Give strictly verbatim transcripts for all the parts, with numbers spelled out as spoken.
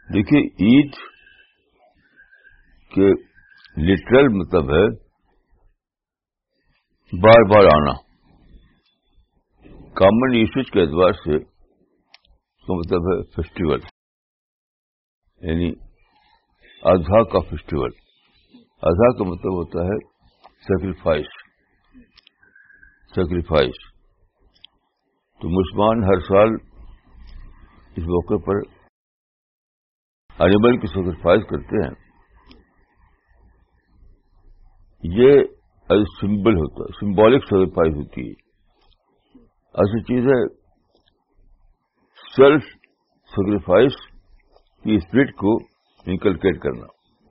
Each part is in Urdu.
دیکھیے عید کے لٹرل مطلب ہے بار بار آنا. کامن یوسیج کے اعتبار سے اس کا مطلب ہے فیسٹیول، یعنی اضحیٰ کا فیسٹیول. اضحیٰ کا مطلب ہوتا ہے سیکریفائس. سیکریفائس تو مسلمان ہر سال اس موقع پر اینیمل کی سیکریفائس کرتے ہیں. یہ ایز سمبل ہوتا ہے، سمبولک سیکریفائس ہوتی ہے. ایسی چیز ہے سیلف سیکریفائس کی اسپرٹ کو انکلکیٹ کرنا.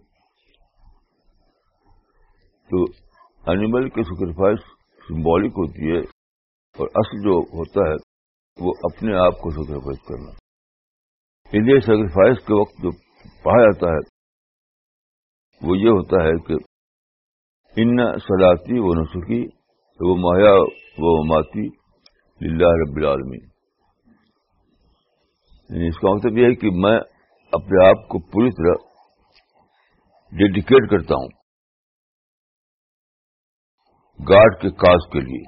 تو اینیمل کی سیکریفائس سمبولک ہوتی ہے اور اصل جو ہوتا ہے وہ اپنے آپ کو سیکریفائس کرنا. انڈیا سیکریفائس کے وقت جو پڑھا جاتا ہے وہ یہ ہوتا ہے کہ ان صلاتی و نسکی و محیا و مماتی للہ رب العالمین. یعنی اس کا مطلب یہ ہے کہ میں اپنے آپ کو پوری طرح ڈیڈیکیٹ کرتا ہوں گاڈ کے کاز کے لیے.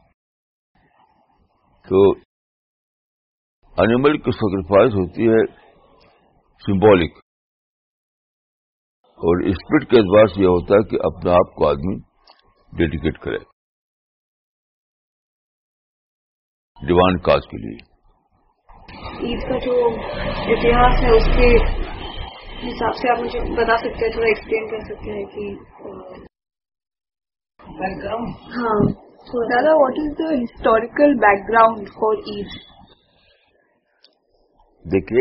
تو اینیمل کی سیکریفائس ہوتی ہے سمبولک، اور اسپرٹ کے اعتبار سے یہ ہوتا ہے کہ اپنے آپ کو آدمی ڈیڈیکیٹ کرے ڈیوائن کاز کے لیے. عید کا جو اتہاس ہے اس کے حساب سے آپ مجھے بتا سکتے ہیں، تھوڑا ایکسپلین کر سکتے ہیں کہ ہاں تو دادا what is the historical background for عید؟ دیکھیے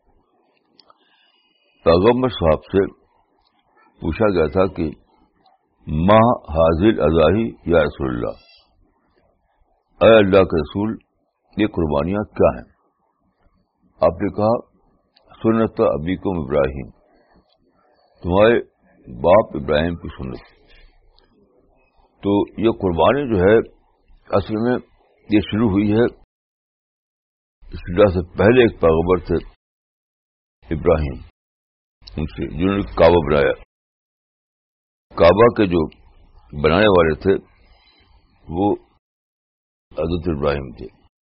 پیغمبر صاحب سے پوچھا گیا تھا کہ ماں حاضر اضاحی یا رسول اللہ، اے اللہ کے رسول یہ قربانیاں کیا ہیں؟ آپ نے کہا سنت ابیکم ابراہیم، تمہارے باپ ابراہیم کی سنت. تو یہ قربانی جو ہے اصل میں یہ شروع ہوئی ہے اس اللہ سے پہلے ایک پیغمبر تھے ابراہیم، ان سے جنہوں نے کعبہ بنایا. کعبہ کے جو بنانے والے تھے وہ حضرت ابراہیم تھے.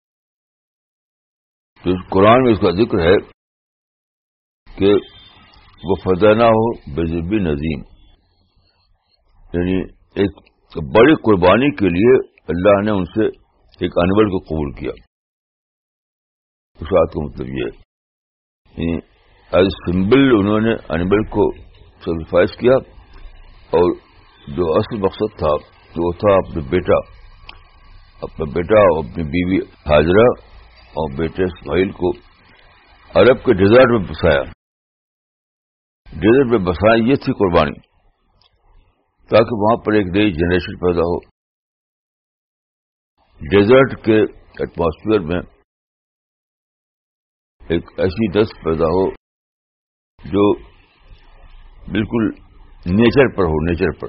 تو اس قرآن میں اس کا ذکر ہے کہ وہ فدینا ہو بذبح نظیم، یعنی ایک بڑی قربانی کے لیے اللہ نے ان سے ایک اینیمل کو قبول کیا. اس بات کا مطلب یہ ہے ایز سمبل انہوں نے اینیمل کو سیکریفائس کیا، اور جو اصل مقصد تھا وہ تھا اپنے بیٹا اپنا بیٹا اور اپنی بیوی ہاجرہ اور بیٹے اسماعیل کو عرب کے ڈیزرٹ میں بسایا. ڈیزرٹ میں بسایا یہ تھی قربانی، تاکہ وہاں پر ایک نئی جنریشن پیدا ہو. ڈیزرٹ کے ایٹماسفیئر میں ایک ایسی نسل پیدا ہو جو بالکل نیچر پر ہو، نیچر پر.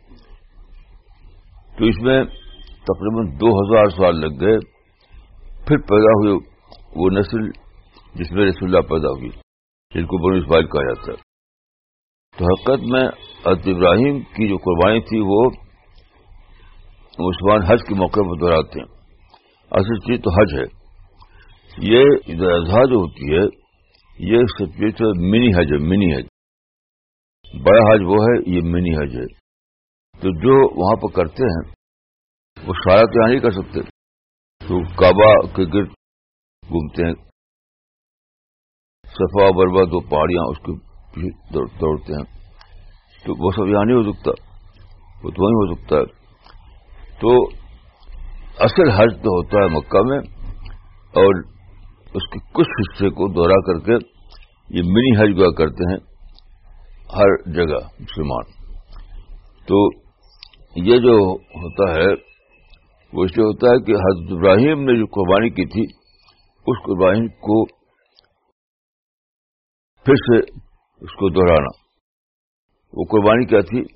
تو اس میں تقریباً دو ہزار سال لگ گئے، پھر پیدا ہوئے وہ نسل جس میں رسول اللہ پیدا ہوئی، جن کو بنو اسماعیل کہا جاتا ہے. تو حقیقت میں حضرت ابراہیم کی جو قربانی تھی وہ مسلمان حج کے موقع پر دہراتے ہیں. اصل چیز تو حج ہے. یہ عید الاضحیٰ جو ہوتی ہے یہ سب منی حج ہے. منی حج، بڑا حج وہ ہے، یہ منی حج ہے. تو جو وہاں پر کرتے ہیں وہ سارا تو یہاں نہیں کر سکتے، تو کعبہ کے گرد گھومتے ہیں، صفا بروا دو پہاڑیاں اس کے پیچھے دوڑتے ہیں. تو وہ سب یہاں نہیں ہو سکتا، وہ تو وہیں ہو سکتا ہے. تو اصل حج تو ہوتا ہے مکہ میں، اور اس کے کچھ حصے کو دوہرا کر کے یہ منی حج ہوا کرتے ہیں ہر جگہ مسلمان. تو یہ جو ہوتا ہے وہ اس لیے ہوتا ہے کہ حضرت ابراہیم نے جو قربانی کی تھی اس قربانی کو پھر سے اس کو دہرانا. وہ قربانی کیا تھی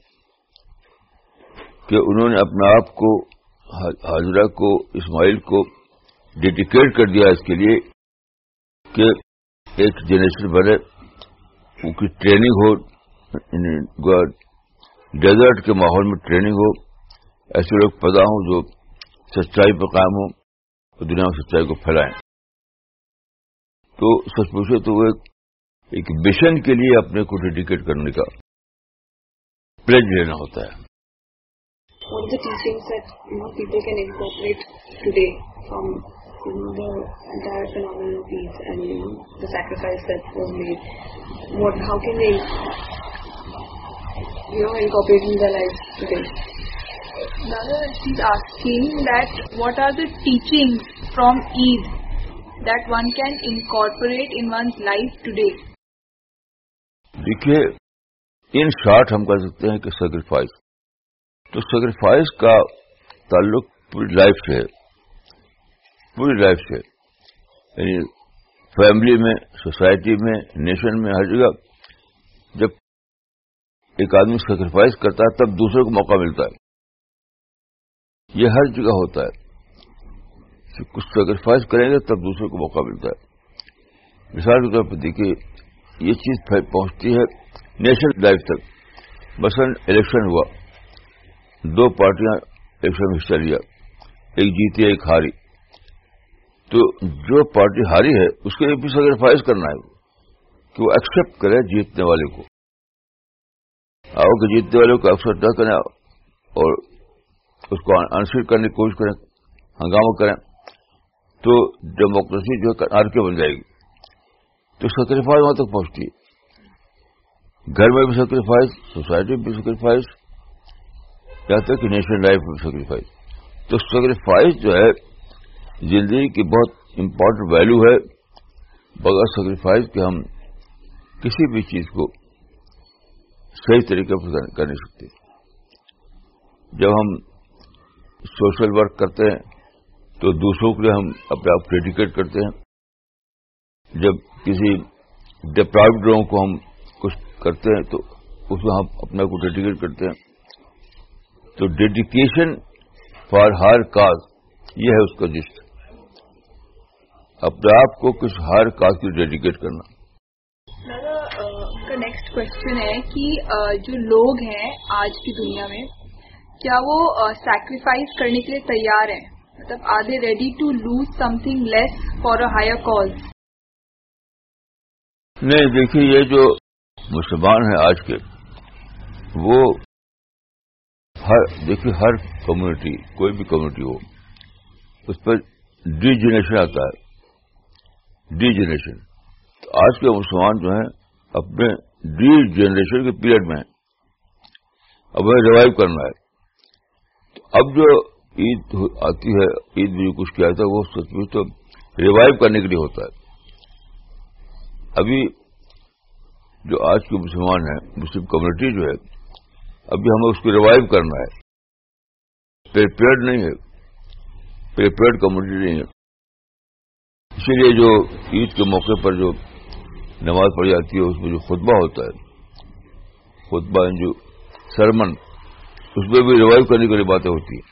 کہ انہوں نے اپنے آپ کو ہاجرہ کو اسماعیل کو ڈیڈیکیٹ کر دیا اس کے لیے کہ ایک جنریشن بنے ان کی ٹریننگ ہو, ڈیزرٹ کے ماحول میں ٹریننگ ہو, ایسے لوگ پیدا ہوں جو سچائی پہ قائم ہوں اور دنیا میں سچائی کو پھیلائیں. تو سچ پوچھے تو وہ ایک مشن کے لیے اپنے کو ڈیڈیکیٹ کرنے کا پلیج لینا ہوتا ہے. What are the teachings that you know people can incorporate today from you know the entire phenomenon of Eid and you know the sacrifice that was made? What, how can they you know incorporate in their lives today? Dada, she's asking that what are the teachings from Eid that one can incorporate in one's life today? دیکھیے, ان شارٹ ہم کہہ سکتے ہیں کہ سیکریفائس. تو سیکریفائس کا تعلق پوری لائف سے ہے, پوری لائف سے, یعنی فیملی میں, سوسائٹی میں, نیشن میں, ہر جگہ جب ایک آدمی سیکریفائس کرتا ہے تب دوسرے کو موقع ملتا ہے. یہ ہر جگہ ہوتا ہے کہ کچھ سیکریفائس کریں گے تب دوسرے کو موقع ملتا ہے. مثال کے طور پر دیکھیے, یہ چیز پہنچتی ہے نیشنل لائف تک. مثلاً الیکشن ہوا, دو پارٹیاں الیکشن میں حصہ لیا, ایک جیتی ایک ہاری. تو جو پارٹی ہاری ہے اس کے لیے بھی سیکریفائس کرنا ہے کہ وہ ایکسپٹ کرے جیتنے والے کو. آؤ کہ جیتنے والے کو ایکسپٹ نہ کریں اور اس کو آنسر کرنے کی کوشش کریں, ہنگامہ کریں, تو ڈیموکریسی جو ہے آر کے بن جائے گی. تو سیکریفائس وہاں تک پہنچتی ہے. گھر میں بھی سیکریفائس, سوسائٹی میں بھی سیکریفائس, یہاں تک کہ نیشنل لائف میں سیکریفائس. تو سیکریفائس جو ہے زندگی کی بہت امپورٹنٹ ویلو ہے. بغیر سیکریفائس کے ہم کسی بھی چیز کو صحیح طریقے پر کر نہیں سکتے. جب ہم سوشل ورک کرتے ہیں تو دوسروں کے لیے ہم اپنے آپ ڈیڈیکیٹ کرتے ہیں. جب کسی ڈپرائیوڈ لوگوں کو ہم کچھ کرتے ہیں تو اس میں ہم اپنے کو ڈیڈیکیٹ کرتے ہیں. تو ڈیڈیکیشن فار ہر کاز, یہ ہے اس کا جسٹ, اپنے آپ کو کچھ ہر کاز کی ڈیڈیکیٹ کرنا. دادا, ان کا نیکسٹ کوشچن ہے کہ جو لوگ ہیں آج کی دنیا میں, کیا وہ سیکریفائس کرنے کے لیے تیار ہیں؟ مطلب are they ready to lose something less for a higher cause? نہیں, دیکھیے, یہ جو مسلمان ہیں آج کے, وہ ہر دیکھیے ہر کمیونٹی, کوئی بھی کمیونٹی ہو, اس پر ڈی جنریشن آتا ہے. Degeneration. تو آج کے مسلمان جو ہیں اپنے ڈی جنریشن کے پیریڈ میں ہیں. اب ہمیں ریوائو کرنا ہے. تو اب جو عید آتی ہے, عید میں جو کچھ کیا تھا وہ سچ میں تو ریوائو کرنے کے لیے ہوتا ہے. ابھی جو آج کے مسلمان ہیں, مسلم کمیونٹی جو ہے, ابھی ہمیں اس کو ریوائو کرنا ہے. پریپیئرڈ نہیں ہے, پریپیئرڈ کمیونٹی نہیں ہے. اسی لیے جو عید کے موقع پر جو نماز پڑھی جاتی ہے اس میں جو خطبہ ہوتا ہے, خطبہ جو سرمن, اس میں بھی ریوائو کرنے کے لیے باتیں ہوتی ہیں.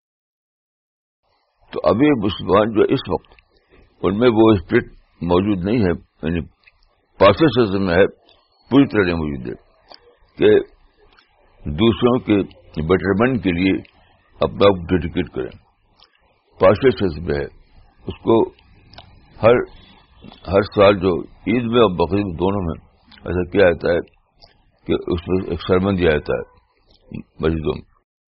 تو ابھی مسلمان جو اس وقت ان میں وہ اسپرٹ موجود نہیں ہے, یعنی پاسٹ سسٹم میں ہے, پوری طرح نہیں موجود ہے کہ دوسروں کے بیٹرمنٹ کے لیے اپنا آپ ڈیڈیکیٹ کریں. پاسٹ سسٹم میں ہے. اس کو ہر ہر سال جو عید میں اور بقرعید دونوں میں ایسا کیا جاتا ہے کہ اس میں ایک سرمن دیا جاتا ہے مسجدوں میں.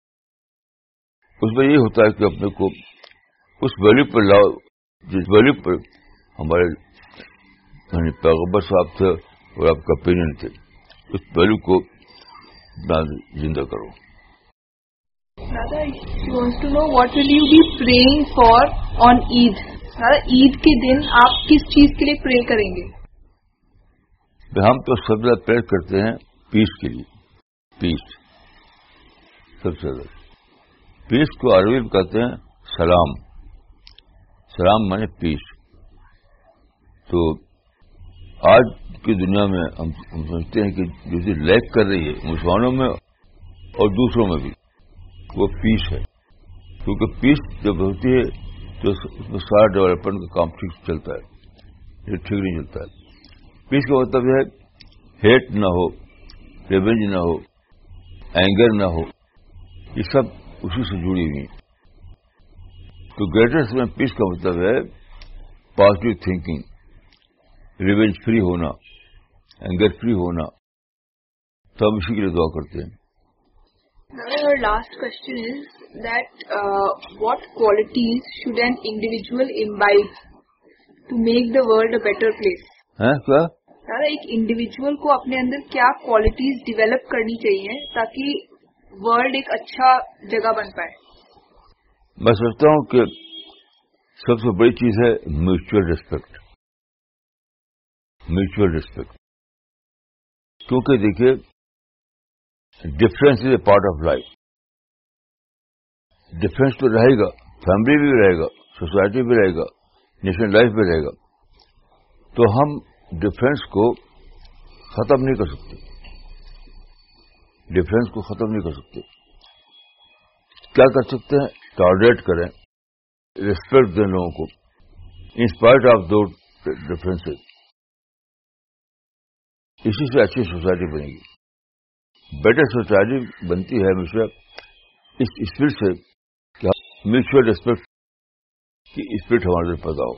اس میں یہ ہوتا ہے کہ اپنے کو اس ویلیو پر لاؤ جس ویلیو پر ہمارے یعنی پیغمبر صاحب تھے اور آپ کا اوپینین تھے, اس ویلیو کو زندہ کرو. Dada, she wants to know what will you be praying for on Eid? Dada, Eid کے دن آپ کس چیز کے لیے پرے کریں گے؟ ہم تو سب سے زیادہ پریئر کرتے ہیں پیس کے لیے. پیس سب سے زیادہ. پیس کو عربی میں کہتے ہیں سلام. سلام مانے پیس. تو آج کی دنیا میں ہم سمجھتے ہیں کہ جو چیز لیک کر رہی ہے مسلمانوں میں اور دوسروں میں بھی, وہ پیس ہے. کیونکہ پیس جب ہوتی ہے تو اس میں سارا ڈیولپمنٹ کا کام ٹھیک چلتا ہے, یہ ٹھیک نہیں چلتا ہے. پیس کا مطلب یہ ہے ہیٹ نہ ہو, ریونج نہ ہو, اینگر نہ ہو, یہ سب اسی سے جڑی ہوئی ہیں. تو گریٹرس میں پیس کا مطلب ہے پازیٹو تھنکنگ, ریونج فری ہونا, اینگر فری ہونا. تو ہم اسی کے لیے دعا کرتے ہیں. Our last question is that uh, what qualities should an individual imbibe to make the world a better place? ہیں کیا؟ سر ایک انڈیویجول کو اپنے اندر کیا کوالٹیز ڈیولپ کرنی چاہیے تاکہ ورلڈ ایک اچھا جگہ بن پائے؟ میں سمجھتا ہوں کہ سب سے بڑی چیز ہے میوچل ریسپیکٹ. Mutual respect. کیونکہ دیکھیے difference is a part of life. Difference تو رہے گا, فیملی بھی رہے گا, سوسائٹی بھی رہے گا, نیشنل لائف بھی رہے گا. تو ہم ڈفرینس کو ختم نہیں کر سکتے. ڈفرینس کو ختم نہیں کر سکتے. کیا کر سکتے ہیں؟ ٹالریٹ کریں, ریسپیکٹ دیں لوگوں کو in spite of the differences. اسی سے اچھی سوسائٹی بنے گی. بیٹر سوسائٹی بنتی ہے ہمیشہ اس اسپرٹ سے کہ میوچل ریسپیکٹ کی اسپرٹ ہمارے اندر پیدا ہو.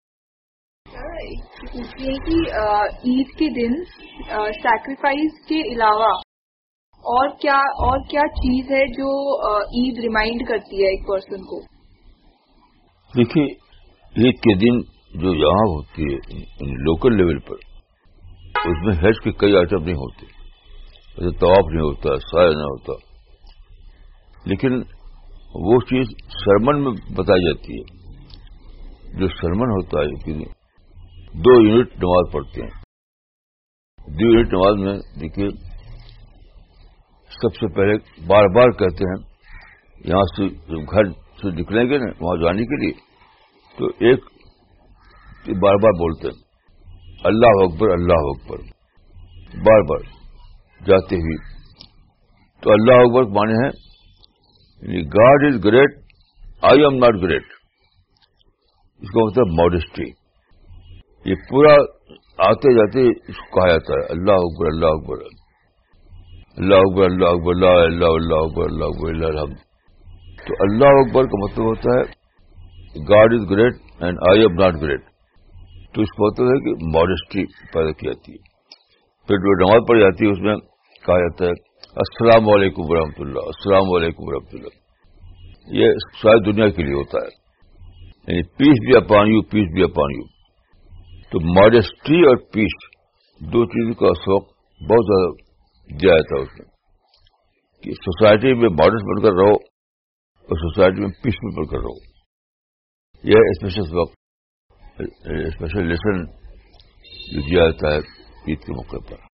پوچھیے کہ عید کے دن سیکریفائس کے علاوہ اور کیا اور کیا چیز ہے جو عید ریمائنڈ کرتی ہے ایک پرسن کو؟ دیکھیے عید کے دن جو یہاں ہوتی ہے لوکل لیول پر, اس میں حج کے کئی آئٹم نہیں ہوتے. جیسے طواف نہیں ہوتا, سایہ نہیں ہوتا, لیکن وہ چیز سرمن میں بتائی جاتی ہے. جو سرمن ہوتا ہے کہ دو یونٹ نماز پڑھتے ہیں. دو یونٹ نماز میں دیکھیے سب سے پہلے بار بار کہتے ہیں, یہاں سے گھر سے نکلیں گے نا وہاں جانے کے لیے, تو ایک بار بار بولتے ہیں اللہ اکبر اللہ اکبر, بار بار جاتے ہوئے. تو اللہ اکبر مانے ہیں God is great, I am not great. اس کا مطلب ماڈسٹی. یہ پورا آتے جاتے اس کو کہا جاتا ہے اللہ اکبر اللہ اکبر اللہ اکبر اللہ اکبر لا اللہ اللہ اکبر اللہ اکبر اللہ الحمد. تو اللہ اکبر کا مطلب ہوتا ہے God is great and I am not great. تو اس کا مطلب ہے کہ ماڈسٹی پیدا کی جاتی ہے. پھر جو نماز پڑھی جاتی ہے اس میں کہا جاتا ہے السلام علیکم ورحمۃ اللہ, السلام علیکم ورحمۃ اللہ. یہ ساری دنیا کے لیے ہوتا ہے, یعنی پیس بھی اپان یو, پیس بھی اپان یو. تو ماڈسٹی اور پیس دو چیزوں کا شوق بہت زیادہ دیا جاتا ہے اس میں کہ سوسائٹی میں ماڈسٹ بن کر رہو اور سوسائٹی میں پیس میں بن کر رہو. یہ اسپیشل وقت اسپیشل لیسن جو دیا جاتا ہے عید کے موقع پر.